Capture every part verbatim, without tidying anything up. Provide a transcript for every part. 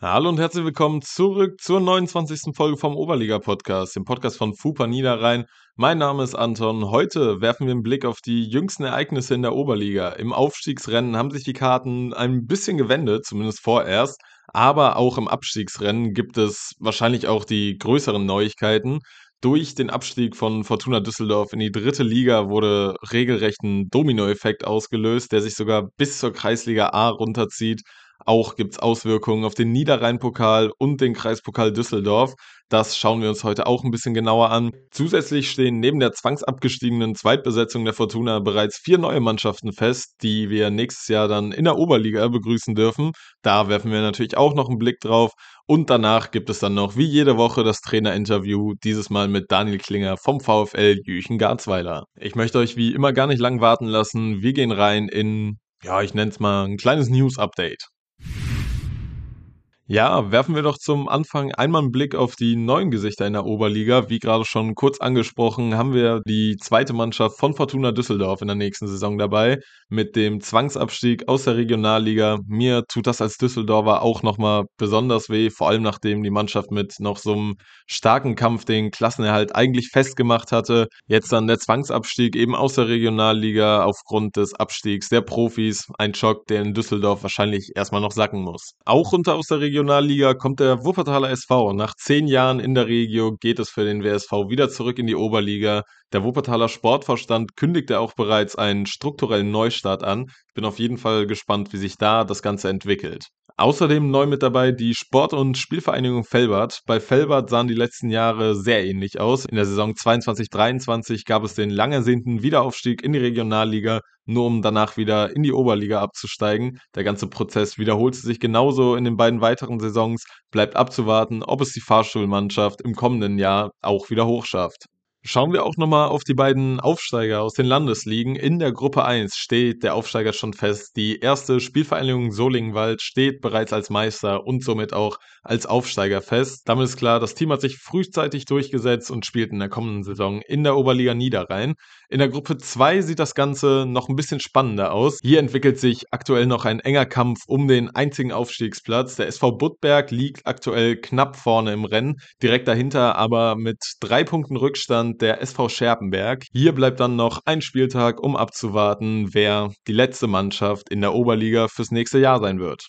Hallo und herzlich willkommen zurück zur neunundzwanzigsten Folge vom Oberliga-Podcast, dem Podcast von FUPA Niederrhein. Mein Name ist Anton. Heute werfen wir einen Blick auf die jüngsten Ereignisse in der Oberliga. Im Aufstiegsrennen haben sich die Karten ein bisschen gewendet, zumindest vorerst. Aber auch im Abstiegsrennen gibt es wahrscheinlich auch die größeren Neuigkeiten. Durch den Abstieg von Fortuna Düsseldorf in die dritte Liga wurde regelrecht ein Dominoeffekt ausgelöst, der sich sogar bis zur Kreisliga A runterzieht. Auch gibt es Auswirkungen auf den Niederrhein-Pokal und den Kreispokal Düsseldorf. Das schauen wir uns heute auch ein bisschen genauer an. Zusätzlich stehen neben der zwangsabgestiegenen Zweitbesetzung der Fortuna bereits vier neue Mannschaften fest, die wir nächstes Jahr dann in der Oberliga begrüßen dürfen. Da werfen wir natürlich auch noch einen Blick drauf. Und danach gibt es dann noch wie jede Woche das Trainerinterview, dieses Mal mit Daniel Klinger vom VfL Jüchen-Garzweiler. Ich möchte euch wie immer gar nicht lang warten lassen. Wir gehen rein in, ja, ich nenne es mal ein kleines News-Update. Ja, werfen wir doch zum Anfang einmal einen Blick auf die neuen Gesichter in der Oberliga. Wie gerade schon kurz angesprochen, haben wir die zweite Mannschaft von Fortuna Düsseldorf in der nächsten Saison dabei. Mit dem Zwangsabstieg aus der Regionalliga. Mir tut das als Düsseldorfer auch nochmal besonders weh, vor allem nachdem die Mannschaft mit noch so einem starken Kampf den Klassenerhalt eigentlich festgemacht hatte. Jetzt dann der Zwangsabstieg eben aus der Regionalliga aufgrund des Abstiegs der Profis. Ein Schock, der in Düsseldorf wahrscheinlich erstmal noch sacken muss. Auch runter aus der Regionalliga kommt der Wuppertaler S V. Nach zehn Jahren in der Regio geht es für den W S V wieder zurück in die Oberliga. Der Wuppertaler Sportvorstand kündigte auch bereits einen strukturellen Neustart an. Ich bin auf jeden Fall gespannt, wie sich da das Ganze entwickelt. Außerdem neu mit dabei die Sport- und Spielvereinigung Velbert. Bei Velbert sahen die letzten Jahre sehr ähnlich aus. In der Saison zweiundzwanzig dreiundzwanzig gab es den lang ersehnten Wiederaufstieg in die Regionalliga, nur um danach wieder in die Oberliga abzusteigen. Der ganze Prozess wiederholte sich genauso in den beiden weiteren Saisons. Bleibt abzuwarten, ob es die Fahrschulmannschaft im kommenden Jahr auch wieder hochschafft. Schauen wir auch nochmal auf die beiden Aufsteiger aus den Landesligen. In der Gruppe eins steht der Aufsteiger schon fest. Die erste Spielvereinigung Solingwald steht bereits als Meister und somit auch als Aufsteiger fest. Damit ist klar, das Team hat sich frühzeitig durchgesetzt und spielt in der kommenden Saison in der Oberliga Niederrhein. In der Gruppe zwei sieht das Ganze noch ein bisschen spannender aus. Hier entwickelt sich aktuell noch ein enger Kampf um den einzigen Aufstiegsplatz. Der S V Buttberg liegt aktuell knapp vorne im Rennen, direkt dahinter aber mit drei Punkten Rückstand der S V Scherpenberg. Hier bleibt dann noch ein Spieltag, um abzuwarten, wer die letzte Mannschaft in der Oberliga fürs nächste Jahr sein wird.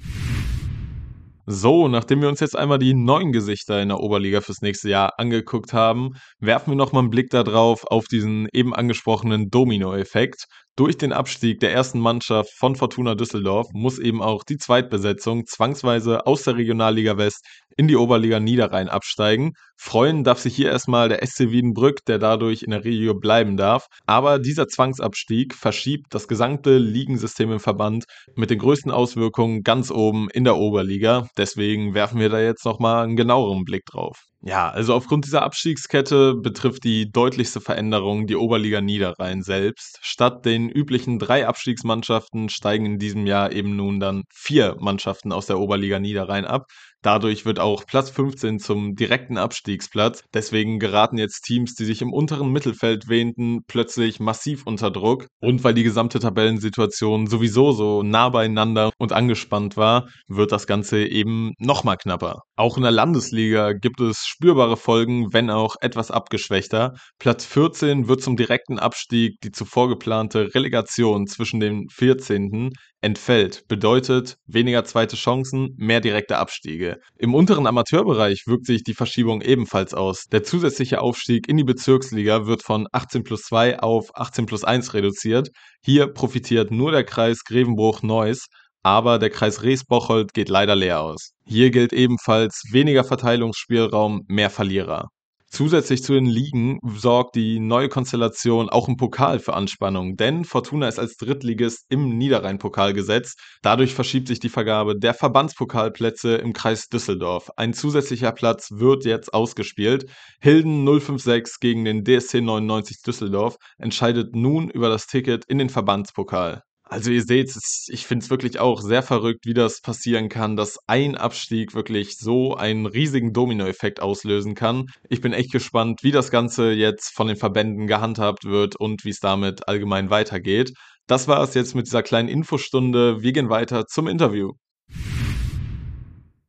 So, nachdem wir uns jetzt einmal die neuen Gesichter in der Oberliga fürs nächste Jahr angeguckt haben, werfen wir nochmal einen Blick darauf auf diesen eben angesprochenen Dominoeffekt. Durch den Abstieg der ersten Mannschaft von Fortuna Düsseldorf muss eben auch die Zweitbesetzung zwangsweise aus der Regionalliga West in die Oberliga Niederrhein absteigen. Freuen darf sich hier erstmal der S C Wiedenbrück, der dadurch in der Regio bleiben darf. Aber dieser Zwangsabstieg verschiebt das gesamte Ligensystem im Verband mit den größten Auswirkungen ganz oben in der Oberliga. Deswegen werfen wir da jetzt nochmal einen genaueren Blick drauf. Ja, also aufgrund dieser Abstiegskette betrifft die deutlichste Veränderung die Oberliga Niederrhein selbst. Statt den üblichen drei Abstiegsmannschaften steigen in diesem Jahr eben nun dann vier Mannschaften aus der Oberliga Niederrhein ab. Dadurch wird auch Platz fünfzehn zum direkten Abstiegsplatz. Deswegen geraten jetzt Teams, die sich im unteren Mittelfeld wähnten, plötzlich massiv unter Druck. Und weil die gesamte Tabellensituation sowieso so nah beieinander und angespannt war, wird das Ganze eben nochmal knapper. Auch in der Landesliga gibt es spürbare Folgen, wenn auch etwas abgeschwächter. Platz vierzehn wird zum direkten Abstieg. Die zuvor geplante Relegation zwischen den vierzehnten entfällt. Bedeutet weniger zweite Chancen, mehr direkte Abstiege. Im unteren Amateurbereich wirkt sich die Verschiebung ebenfalls aus. Der zusätzliche Aufstieg in die Bezirksliga wird von achtzehn plus zwei auf achtzehn plus eins reduziert. Hier profitiert nur der Kreis Grevenbruch-Neuss, aber der Kreis Rees-Bocholt geht leider leer aus. Hier gilt ebenfalls weniger Verteilungsspielraum, mehr Verlierer. Zusätzlich zu den Ligen sorgt die neue Konstellation auch im Pokal für Anspannung, denn Fortuna ist als Drittligist im Niederrhein-Pokal gesetzt. Dadurch verschiebt sich die Vergabe der Verbandspokalplätze im Kreis Düsseldorf. Ein zusätzlicher Platz wird jetzt ausgespielt. Hilden null fünf sechs gegen den D S C neunundneunzig Düsseldorf entscheidet nun über das Ticket in den Verbandspokal. Also ihr seht, es- ich finde es wirklich auch sehr verrückt, wie das passieren kann, dass ein Abstieg wirklich so einen riesigen Dominoeffekt auslösen kann. Ich bin echt gespannt, wie das Ganze jetzt von den Verbänden gehandhabt wird und wie es damit allgemein weitergeht. Das war es jetzt mit dieser kleinen Infostunde. Wir gehen weiter zum Interview.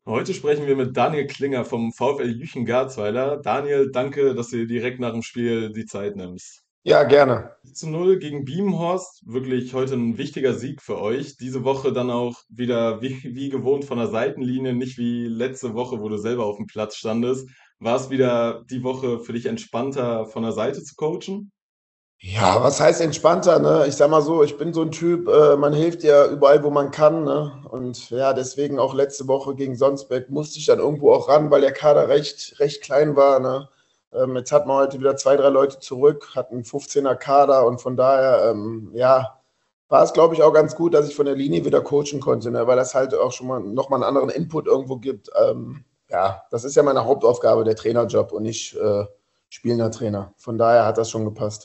Heute sprechen wir mit Daniel Klinger vom VfL Jüchen-Garzweiler. Daniel, danke, dass du dir direkt nach dem Spiel die Zeit nimmst. Ja, gerne. Zu null gegen Biemenhorst, wirklich heute ein wichtiger Sieg für euch. Diese Woche dann auch wieder wie, wie gewohnt von der Seitenlinie, nicht wie letzte Woche, wo du selber auf dem Platz standest. War es wieder die Woche für dich entspannter, von der Seite zu coachen? Ja, was heißt entspannter, ne? Ich sag mal so, ich bin so ein Typ, äh, man hilft ja überall, wo man kann, ne? Und ja, deswegen auch letzte Woche gegen Sonsbeck musste ich dann irgendwo auch ran, weil der Kader recht, recht klein war, ne? Ähm, jetzt hat man heute wieder zwei, drei Leute zurück, hat einen fünfzehner Kader und von daher, ähm, ja, war es, glaube ich, auch ganz gut, dass ich von der Linie wieder coachen konnte, ne? Weil das halt auch schon mal nochmal einen anderen Input irgendwo gibt. Ähm, ja, das ist ja meine Hauptaufgabe, der Trainerjob und nicht äh, spielender Trainer. Von daher hat das schon gepasst.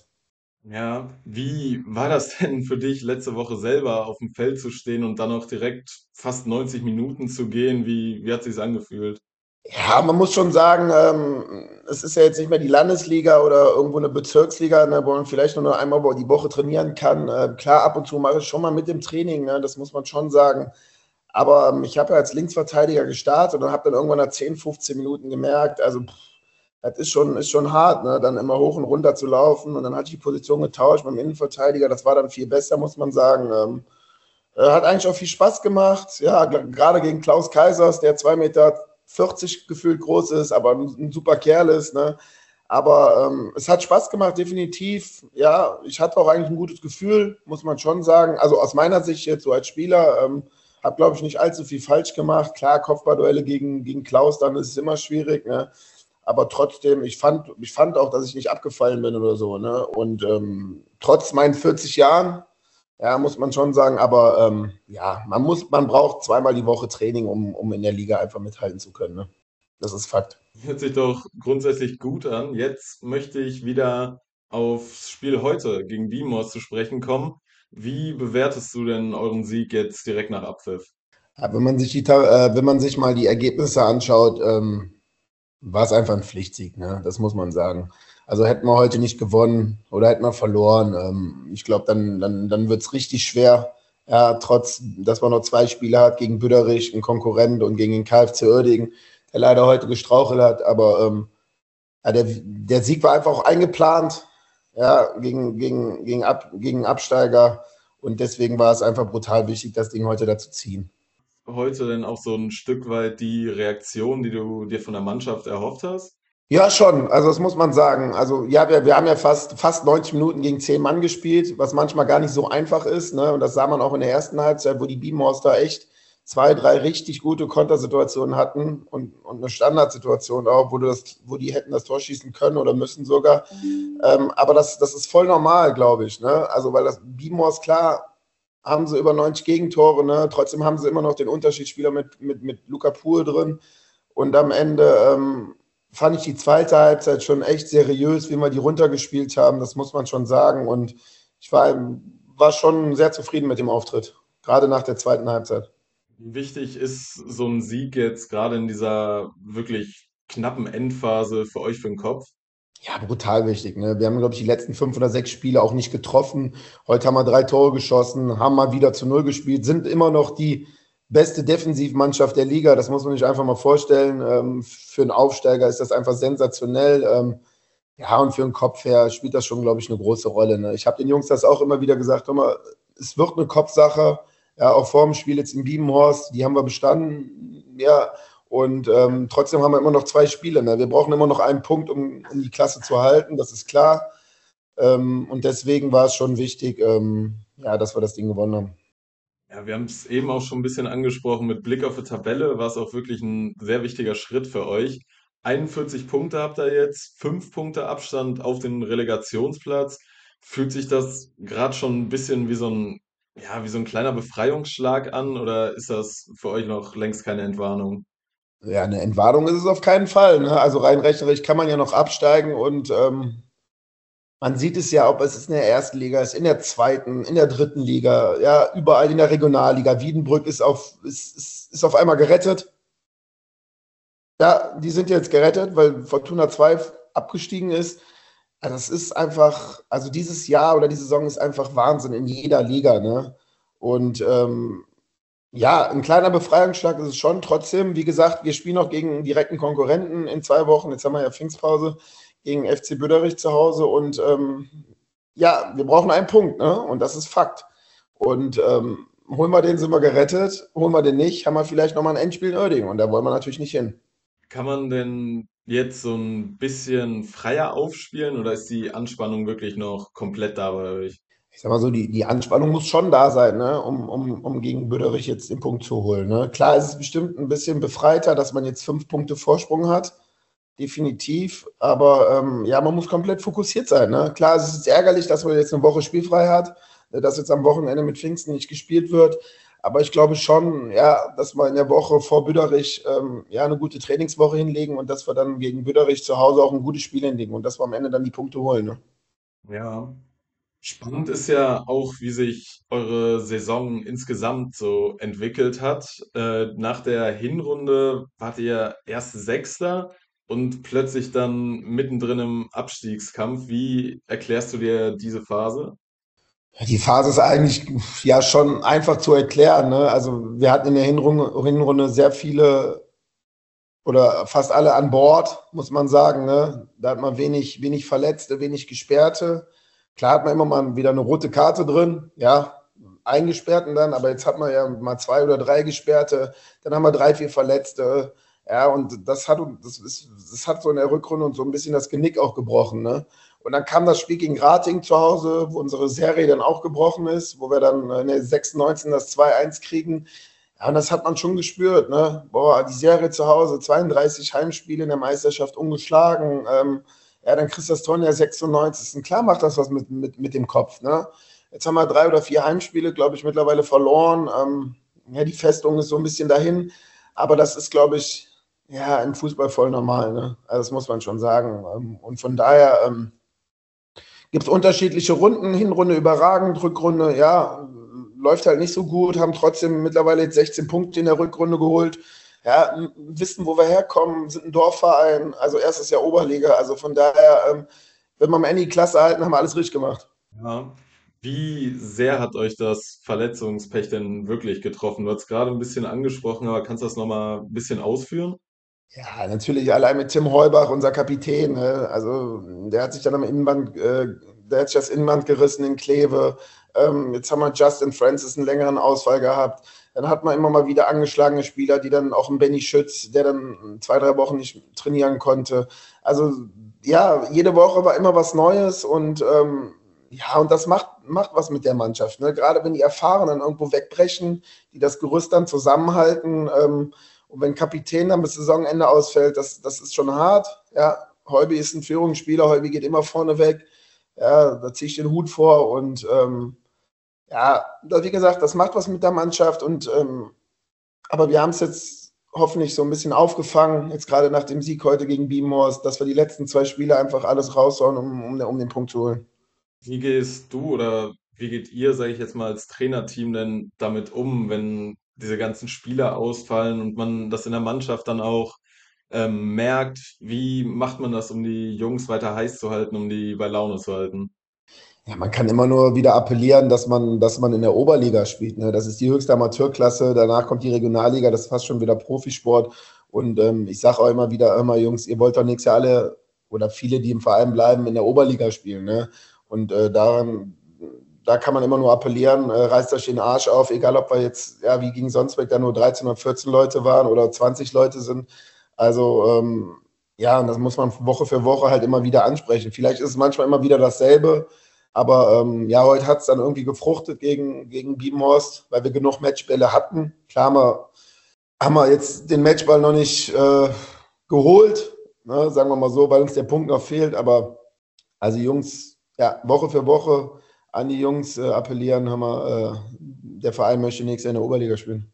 Ja, wie war das denn für dich, letzte Woche selber auf dem Feld zu stehen und dann auch direkt fast neunzig Minuten zu gehen? Wie, wie hat sich's angefühlt? Ja, man muss schon sagen, ähm, es ist ja jetzt nicht mehr die Landesliga oder irgendwo eine Bezirksliga, ne, wo man vielleicht nur noch einmal die Woche trainieren kann. Äh, klar, ab und zu mache ich schon mal mit dem Training, ne, das muss man schon sagen. Aber ähm, ich habe ja als Linksverteidiger gestartet und dann habe dann irgendwann nach zehn, fünfzehn Minuten gemerkt, also pff, das ist schon, ist schon hart, ne, dann immer hoch und runter zu laufen. Und dann hatte ich die Position getauscht mit dem Innenverteidiger. Das war dann viel besser, muss man sagen. Ähm, äh, hat eigentlich auch viel Spaß gemacht. Ja, gerade gegen Klaus Kaisers, der zwei Meter vierzig gefühlt groß ist, aber ein, ein super Kerl ist. Ne? Aber ähm, es hat Spaß gemacht, definitiv. Ja, ich hatte auch eigentlich ein gutes Gefühl, muss man schon sagen. Also aus meiner Sicht jetzt so als Spieler, ähm, habe, glaube ich, nicht allzu viel falsch gemacht. Klar, Kopfballduelle gegen, gegen Klaus, dann ist es immer schwierig. Ne? Aber trotzdem, ich fand, ich fand auch, dass ich nicht abgefallen bin oder so. Ne? Und ähm, trotz meinen vierzig Jahren, ja, muss man schon sagen, aber ähm, ja, man muss, man braucht zweimal die Woche Training, um, um in der Liga einfach mithalten zu können. Ne? Das ist Fakt. Hört sich doch grundsätzlich gut an. Jetzt möchte ich wieder aufs Spiel heute gegen Dimos zu sprechen kommen. Wie bewertest du denn euren Sieg jetzt direkt nach Abpfiff? Ja, wenn man sich die, Ta- äh, wenn man sich mal die Ergebnisse anschaut, ähm, war es einfach ein Pflichtsieg, ne? Das muss man sagen. Also hätten wir heute nicht gewonnen oder hätten wir verloren, ähm, ich glaube, dann, dann, dann wird es richtig schwer. Ja, trotz, dass man noch zwei Spiele hat gegen Büderich, einen Konkurrent und gegen den KfC Uerdingen, der leider heute gestrauchelt hat. Aber ähm, ja, der, der Sieg war einfach auch eingeplant, ja, gegen, gegen, gegen, Ab, gegen Absteiger. Und deswegen war es einfach brutal wichtig, das Ding heute da zu ziehen. Heute denn auch so ein Stück weit die Reaktion, die du dir von der Mannschaft erhofft hast? Ja, schon. Also das muss man sagen. Also ja, wir, wir haben ja fast, fast neunzig Minuten gegen zehn Mann gespielt, was manchmal gar nicht so einfach ist. Ne? Und das sah man auch in der ersten Halbzeit, wo die Beamonster echt zwei, drei richtig gute Kontersituationen hatten und, und eine Standardsituation auch, wo, du das, wo die hätten das Tor schießen können oder müssen sogar. Ähm, aber das, das ist voll normal, glaube ich. Ne? Also weil das Beamors, klar, haben sie über neunzig Gegentore, ne? Trotzdem haben sie immer noch den Unterschiedsspieler mit, mit, mit Luca Pool drin. Und am Ende ähm, fand ich die zweite Halbzeit schon echt seriös, wie wir die runtergespielt haben. Das muss man schon sagen. Und ich war, war schon sehr zufrieden mit dem Auftritt, gerade nach der zweiten Halbzeit. Wie wichtig ist so ein Sieg jetzt gerade in dieser wirklich knappen Endphase für euch für den Kopf? Ja, brutal wichtig. Ne? Wir haben, glaube ich, die letzten fünf oder sechs Spiele auch nicht getroffen. Heute haben wir drei Tore geschossen, haben mal wieder zu Null gespielt, sind immer noch die beste Defensivmannschaft der Liga. Das muss man sich einfach mal vorstellen. Ähm, für einen Aufsteiger ist das einfach sensationell. Ähm, ja, und für den Kopf her spielt das schon, glaube ich, eine große Rolle. Ne? Ich habe den Jungs das auch immer wieder gesagt, hör mal, es wird eine Kopfsache. Ja, auch vor dem Spiel jetzt in Biebenhorst, die haben wir bestanden. Ja, und ähm, trotzdem haben wir immer noch zwei Spiele. Ne? Wir brauchen immer noch einen Punkt, um, um die Klasse zu halten, das ist klar. Ähm, und deswegen war es schon wichtig, ähm, ja, dass wir das Ding gewonnen haben. Ja, wir haben es eben auch schon ein bisschen angesprochen. Mit Blick auf die Tabelle war es auch wirklich ein sehr wichtiger Schritt für euch. einundvierzig Punkte habt ihr jetzt, fünf Punkte Abstand auf den Relegationsplatz. Fühlt sich das gerade schon ein bisschen wie so ein, ja, wie so ein kleiner Befreiungsschlag an oder ist das für euch noch längst keine Entwarnung? Ja, eine Entwarnung ist es auf keinen Fall. Ne? Also rein rechnerisch kann man ja noch absteigen und ähm, man sieht es ja, ob es ist in der ersten Liga ist, in der zweiten, in der dritten Liga, ja, überall in der Regionalliga. Wiedenbrück ist auf, ist, ist, ist auf einmal gerettet. Ja, die sind jetzt gerettet, weil Fortuna zwei abgestiegen ist. Also das ist einfach, also dieses Jahr oder die Saison ist einfach Wahnsinn in jeder Liga, ne? Und ähm, Ja, ein kleiner Befreiungsschlag ist es schon. Trotzdem, wie gesagt, wir spielen noch gegen 'n direkten Konkurrenten in zwei Wochen. Jetzt haben wir ja Pfingstpause gegen F C Büderich zu Hause und, ähm, ja, wir brauchen einen Punkt, ne? Und das ist Fakt. Und, ähm, holen wir den, sind wir gerettet. Holen wir den nicht, haben wir vielleicht noch mal 'n Endspiel in Uerdingen und da wollen wir natürlich nicht hin. Kann man denn jetzt so ein bisschen freier aufspielen oder ist die Anspannung wirklich noch komplett da bei euch? Ich sage mal so, die die Anspannung muss schon da sein, ne, um um um gegen Büderich jetzt den Punkt zu holen, ne? Klar ist es bestimmt ein bisschen befreiter, dass man jetzt fünf Punkte Vorsprung hat, definitiv. Aber ähm, ja, man muss komplett fokussiert sein. Ne? Klar, es ist ärgerlich, dass man jetzt eine Woche spielfrei hat, äh, dass jetzt am Wochenende mit Pfingsten nicht gespielt wird. Aber ich glaube schon, ja, dass wir in der Woche vor Büderich ähm, ja, eine gute Trainingswoche hinlegen und dass wir dann gegen Büderich zu Hause auch ein gutes Spiel hinlegen und dass wir am Ende dann die Punkte holen. Ne? Ja. Spannend ist ja auch, wie sich eure Saison insgesamt so entwickelt hat. Äh, nach der Hinrunde wart ihr erst Sechster und plötzlich dann mittendrin im Abstiegskampf. Wie erklärst du dir diese Phase? Ja, die Phase ist eigentlich ja schon einfach zu erklären. Ne? Also wir hatten in der Hinrunde, Hinrunde sehr viele oder fast alle an Bord, muss man sagen. Ne? Da hat man wenig, wenig Verletzte, wenig Gesperrte. Klar hat man immer mal wieder eine rote Karte drin, ja, Eingesperrten dann, aber jetzt hat man ja mal zwei oder drei Gesperrte, dann haben wir drei, vier Verletzte. Ja, und das hat, das ist, das hat so in der Rückrunde und so ein bisschen das Genick auch gebrochen. Ne? Und dann kam das Spiel gegen Rating zu Hause, wo unsere Serie dann auch gebrochen ist, wo wir dann in der sechsundneunzigsten das zwei eins kriegen. Ja, und das hat man schon gespürt, ne? Boah, die Serie zu Hause, zweiunddreißig Heimspiele in der Meisterschaft ungeschlagen. Ähm, ja, dann kriegst du das Tor in der sechsundneunzigsten Klar macht das was mit, mit, mit dem Kopf, ne? Jetzt haben wir drei oder vier Heimspiele, glaube ich, mittlerweile verloren. Ähm, ja, die Festung ist so ein bisschen dahin. Aber das ist, glaube ich, ja, im Fußball voll normal, ne? Also das muss man schon sagen. Ähm, und von daher ähm, gibt es unterschiedliche Runden, Hinrunde überragend, Rückrunde, ja, läuft halt nicht so gut, haben trotzdem mittlerweile jetzt sechzehn Punkte in der Rückrunde geholt. Ja, wissen, wo wir herkommen, sind ein Dorfverein, also erstes Jahr Oberliga, also von daher, ähm, wenn wir am Ende die Klasse halten, haben wir alles richtig gemacht. Ja. Wie sehr hat euch das Verletzungspech denn wirklich getroffen? Du hast gerade ein bisschen angesprochen, aber kannst du das nochmal ein bisschen ausführen? Ja, natürlich allein mit Tim Heubach, unser Kapitän. Ne? Also der hat sich dann am Innenband, äh, der hat sich das Innenband gerissen in Kleve. Ähm, jetzt haben wir Justin Francis einen längeren Ausfall gehabt. Dann hat man immer mal wieder angeschlagene Spieler, die dann auch ein Benny Schütz, der dann zwei, drei Wochen nicht trainieren konnte. Also ja, jede Woche war immer was Neues und ähm, ja, und das macht, macht was mit der Mannschaft. Ne? Gerade wenn die Erfahrenen irgendwo wegbrechen, die das Gerüst dann zusammenhalten. Ähm, und wenn Kapitän dann bis Saisonende ausfällt, das, das ist schon hart. Ja, Heubi ist ein Führungsspieler, Heubi geht immer vorne weg. Ja, da ziehe ich den Hut vor. Und ähm, ja, wie gesagt, das macht was mit der Mannschaft. Und ähm, aber wir haben es jetzt hoffentlich so ein bisschen aufgefangen, jetzt gerade nach dem Sieg heute gegen Biebenhorst, dass wir die letzten zwei Spiele einfach alles raushauen, um, um, um den Punkt zu holen. Wie gehst du oder wie geht ihr, sage ich jetzt mal, als Trainerteam denn damit um, wenn diese ganzen Spieler ausfallen und man das in der Mannschaft dann auch ähm, merkt? Wie macht man das, um die Jungs weiter heiß zu halten, um die bei Laune zu halten? Ja, man kann immer nur wieder appellieren, dass man, dass man in der Oberliga spielt. Ne? Das ist die höchste Amateurklasse. Danach kommt die Regionalliga. Das ist fast schon wieder Profisport. Und ähm, ich sage auch immer wieder, immer Jungs, ihr wollt doch nächstes Jahr alle oder viele, die im Verein bleiben, in der Oberliga spielen. Ne? Und äh, daran, da kann man immer nur appellieren, äh, reißt euch den Arsch auf, egal ob wir jetzt, ja, wie gegen Sonsbeck da nur dreizehn oder vierzehn Leute waren oder zwanzig Leute sind. Also, ähm, ja, und das muss man Woche für Woche halt immer wieder ansprechen. Vielleicht ist es manchmal immer wieder dasselbe. Aber ähm, ja, heute hat es dann irgendwie gefruchtet gegen, gegen Biebenhorst, weil wir genug Matchbälle hatten. Klar haben wir, haben wir jetzt den Matchball noch nicht äh, geholt, ne, sagen wir mal so, weil uns der Punkt noch fehlt. Aber also Jungs, ja, Woche für Woche an die Jungs äh, appellieren, haben wir, äh, der Verein möchte nächstes Jahr in der Oberliga spielen.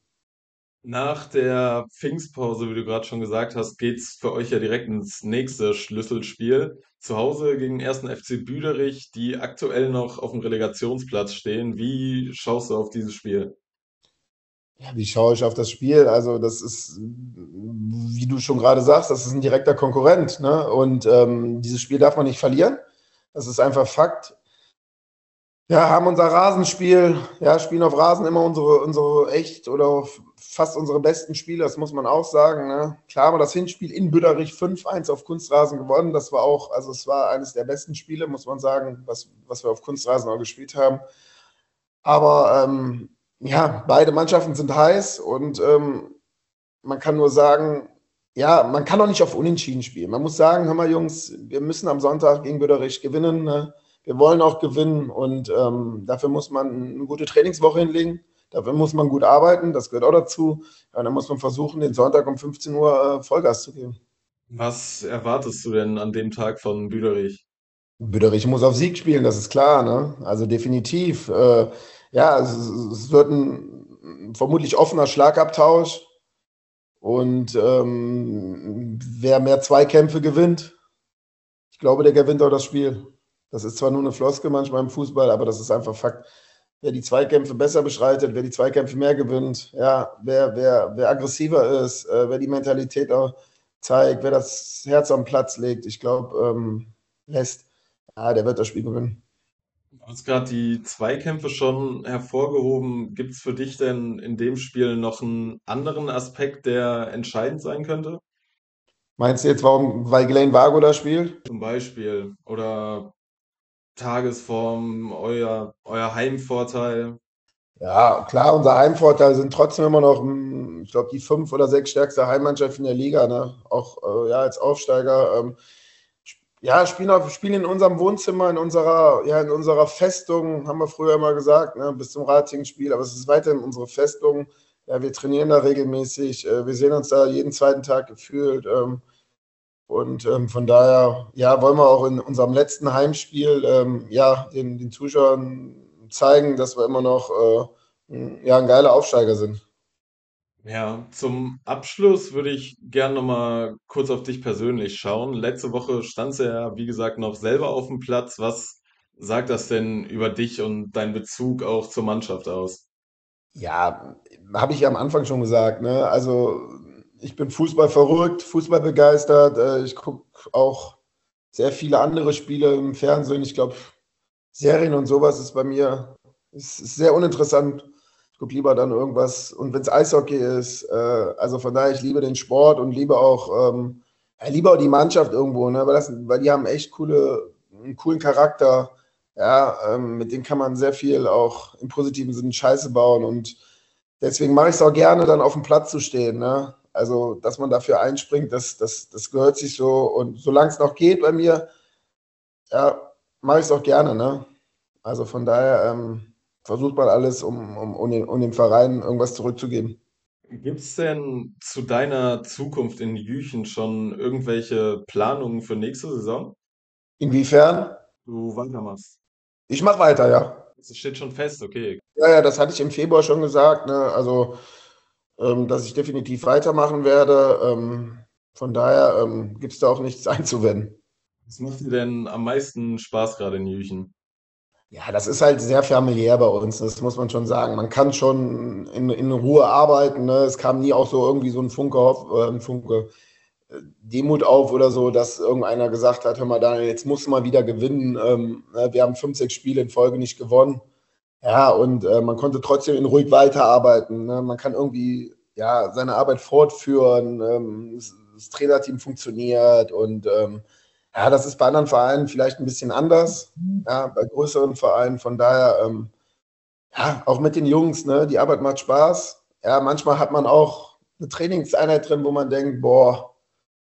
Nach der Pfingstpause, wie du gerade schon gesagt hast, geht's für euch ja direkt ins nächste Schlüsselspiel. Zu Hause gegen den ersten F C Büderich, die aktuell noch auf dem Relegationsplatz stehen. Wie schaust du auf dieses Spiel? Ja, wie schaue ich auf das Spiel? Also, das ist, wie du schon gerade sagst, das ist ein direkter Konkurrent. Ne? Und ähm, dieses Spiel darf man nicht verlieren. Das ist einfach Fakt. Ja, haben unser Rasenspiel, ja, spielen auf Rasen immer unsere, unsere echt oder auf fast unsere besten Spiele, das muss man auch sagen. Ne? Klar haben wir das Hinspiel in Büderich fünf eins auf Kunstrasen gewonnen. Das war auch, also es war eines der besten Spiele, muss man sagen, was, was wir auf Kunstrasen auch gespielt haben. Aber ähm, ja, beide Mannschaften sind heiß und ähm, man kann nur sagen, ja, man kann auch nicht auf Unentschieden spielen. Man muss sagen, hör mal, Jungs, wir müssen am Sonntag gegen Böderich gewinnen. Ne? Wir wollen auch gewinnen und ähm, dafür muss man eine gute Trainingswoche hinlegen. Dafür muss man gut arbeiten, das gehört auch dazu. Ja, dann muss man versuchen, den Sonntag um fünfzehn Uhr äh, Vollgas zu geben. Was erwartest du denn an dem Tag von Büderich? Böderich muss auf Sieg spielen, das ist klar. Ne? Also definitiv. Äh, ja, es, es wird ein vermutlich offener Schlagabtausch. Und ähm, wer mehr Zweikämpfe gewinnt, ich glaube, der gewinnt auch das Spiel. Das ist zwar nur eine Floskel manchmal im Fußball, aber das ist einfach Fakt. Wer die Zweikämpfe besser beschreitet, wer die Zweikämpfe mehr gewinnt, ja, wer, wer, wer aggressiver ist, äh, wer die Mentalität auch zeigt, wer das Herz am Platz legt, ich glaube, ähm, lässt, ja, der wird das Spiel gewinnen. Du hast gerade die Zweikämpfe schon hervorgehoben. Gibt es für dich denn in dem Spiel noch einen anderen Aspekt, der entscheidend sein könnte? Meinst du jetzt, warum, weil Glenn Vargo da spielt? Zum Beispiel. Oder Tagesform, euer, euer Heimvorteil. Ja, klar, unser Heimvorteil sind trotzdem immer noch, hm, ich glaube, die fünf oder sechs stärkste Heimmannschaft in der Liga, ne? Auch äh, ja, als Aufsteiger. Ähm, ja, spielen, auf, spielen in unserem Wohnzimmer, in unserer, ja, in unserer Festung, haben wir früher immer gesagt, ne, bis zum Ratingen-Spiel, aber es ist weiterhin unsere Festung. Ja, wir trainieren da regelmäßig, äh, wir sehen uns da jeden zweiten Tag gefühlt. Ähm, und ähm, von daher, ja, wollen wir auch in unserem letzten Heimspiel ähm, ja, den, den Zuschauern zeigen, dass wir immer noch äh, ein- ja, ein geiler Aufsteiger sind. Ja, zum Abschluss würde ich gern noch mal kurz auf dich persönlich schauen. Letzte Woche standst du ja, wie gesagt, noch selber auf dem Platz. Was sagt das denn über dich und deinen Bezug auch zur Mannschaft aus? Ja, habe ich ja am Anfang schon gesagt. Ne? Also ich bin Fußball verrückt, Fußball begeistert. Äh, ich gucke auch sehr viele andere Spiele im Fernsehen. Ich glaube, Serien und sowas ist bei mir ist, ist sehr uninteressant. Ich gucke lieber dann irgendwas. Und wenn es Eishockey ist, äh, also von daher, ich liebe den Sport und liebe auch, ähm, ja, liebe auch die Mannschaft irgendwo, ne? Weil, das, weil die haben echt coole, einen coolen Charakter. Ja, ähm, mit denen kann man sehr viel auch im positiven Sinne Scheiße bauen. Und deswegen mache ich es auch gerne, dann auf dem Platz zu stehen. Ne? Also, dass man dafür einspringt, das, das, das gehört sich so. Und solange es noch geht bei mir, ja, mache ich es auch gerne. Ne? Also von daher ähm, versucht man alles, um, um, um, den, um dem Verein irgendwas zurückzugeben. Gibt es denn zu deiner Zukunft in Jüchen schon irgendwelche Planungen für nächste Saison? Inwiefern? Du weitermachst. Ich mache weiter, ja. Es steht schon fest, okay. Ja, ja, das hatte ich im Februar schon gesagt. Ne? Also, ähm, dass ich definitiv weitermachen werde. Ähm, von daher ähm, gibt es da auch nichts einzuwenden. Was macht dir denn am meisten Spaß gerade in Jüchen? Ja, das ist halt sehr familiär bei uns, das muss man schon sagen. Man kann schon in, in Ruhe arbeiten. Ne? Es kam nie auch so irgendwie so ein Funke, Hoff- äh, ein Funke äh, Demut auf oder so, dass irgendeiner gesagt hat, hör mal, Daniel, jetzt musst du mal wieder gewinnen. Ähm, ne, wir haben fünf, sechs Spiele in Folge nicht gewonnen. Ja, und äh, man konnte trotzdem in ruhig weiterarbeiten. Ne? Man kann irgendwie ja, seine Arbeit fortführen. Ähm, das, das Trainerteam funktioniert und ähm, ja, das ist bei anderen Vereinen vielleicht ein bisschen anders, ja, bei größeren Vereinen. Von daher, ähm, ja, auch mit den Jungs, ne, die Arbeit macht Spaß. Ja, manchmal hat man auch eine Trainingseinheit drin, wo man denkt, boah,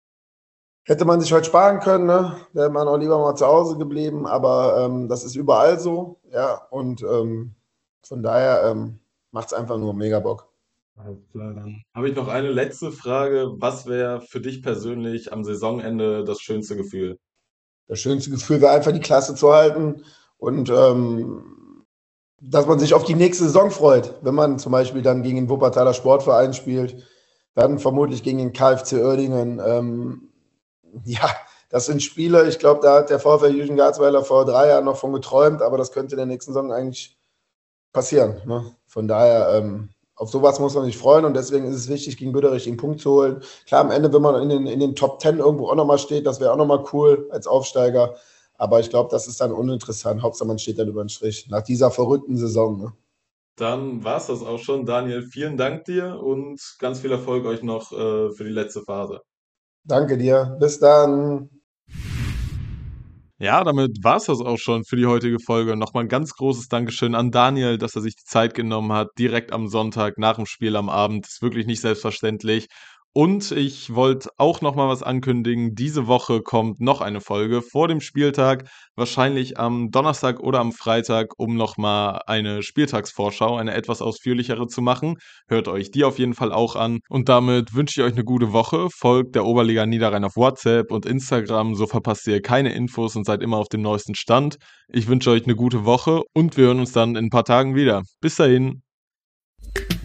hätte man sich heute sparen können, ne? Wäre man auch lieber mal zu Hause geblieben, aber ähm, das ist überall so, ja, und ähm, von daher ähm, macht es einfach nur mega Bock. Alles klar, dann habe ich noch eine letzte Frage. Was wäre für dich persönlich am Saisonende das schönste Gefühl? Das schönste Gefühl wäre einfach die Klasse zu halten und ähm, dass man sich auf die nächste Saison freut, wenn man zum Beispiel dann gegen den Wuppertaler Sportverein spielt, dann vermutlich gegen den KfC Uerdingen. Ähm, ja, das sind Spiele, ich glaube, da hat der VfL Jüchen Garzweiler vor drei Jahren noch von geträumt, aber das könnte in der nächsten Saison eigentlich passieren. Ne? Von daher, ähm, auf sowas muss man sich freuen und deswegen ist es wichtig, gegen Böderich den Punkt zu holen. Klar, am Ende, wenn man in den, in den Top Ten irgendwo auch nochmal steht, das wäre auch nochmal cool als Aufsteiger. Aber ich glaube, das ist dann uninteressant. Hauptsache, man steht dann über den Strich. Nach dieser verrückten Saison. Ne? Dann war's das auch schon. Daniel, vielen Dank dir und ganz viel Erfolg euch noch äh, für die letzte Phase. Danke dir. Bis dann. Ja, damit war's das auch schon für die heutige Folge. Nochmal ein ganz großes Dankeschön an Daniel, dass er sich die Zeit genommen hat, direkt am Sonntag nach dem Spiel am Abend. Ist wirklich nicht selbstverständlich. Und ich wollte auch nochmal was ankündigen. Diese Woche kommt noch eine Folge vor dem Spieltag, wahrscheinlich am Donnerstag oder am Freitag, um nochmal eine Spieltagsvorschau, eine etwas ausführlichere zu machen. Hört euch die auf jeden Fall auch an. Und damit wünsche ich euch eine gute Woche. Folgt der Oberliga Niederrhein auf WhatsApp und Instagram, so verpasst ihr keine Infos und seid immer auf dem neuesten Stand. Ich wünsche euch eine gute Woche und wir hören uns dann in ein paar Tagen wieder. Bis dahin.